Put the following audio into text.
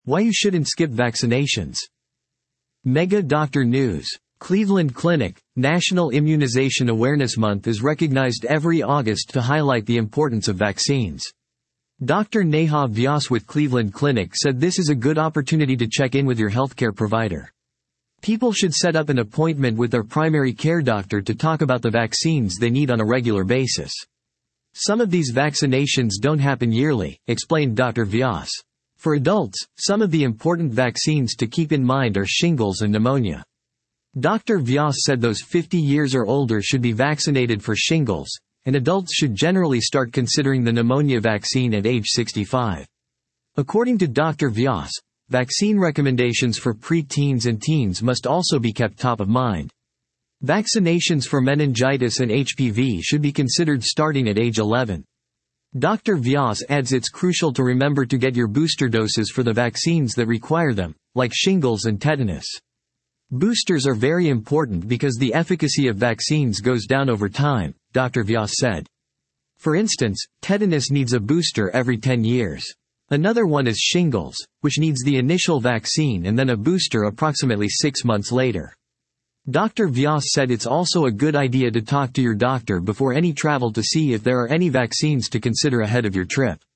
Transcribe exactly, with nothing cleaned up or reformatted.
Why you shouldn't skip vaccinations. Mega Doctor News. Cleveland Clinic, National Immunization Awareness Month is recognized every August to highlight the importance of vaccines. Doctor Neha Vyas with Cleveland Clinic said this is a good opportunity to check in with your healthcare provider. People should set up an appointment with their primary care doctor to talk about the vaccines they need on a regular basis. Some of these vaccinations don't happen yearly, explained Doctor Vyas. For adults, some of the important vaccines to keep in mind are shingles and pneumonia. Doctor Vyas said those fifty years or older should be vaccinated for shingles, and adults should generally start considering the pneumonia vaccine at age sixty-five. According to Doctor Vyas, vaccine recommendations for pre-teens and teens must also be kept top of mind. Vaccinations for meningitis and H P V should be considered starting at age eleven. Doctor Vyas adds it's crucial to remember to get your booster doses for the vaccines that require them, like shingles and tetanus. Boosters are very important because the efficacy of vaccines goes down over time, Doctor Vyas said. For instance, tetanus needs a booster every ten years. Another one is shingles, which needs the initial vaccine and then a booster approximately six months later. Doctor Vyas said it's also a good idea to talk to your doctor before any travel to see if there are any vaccines to consider ahead of your trip.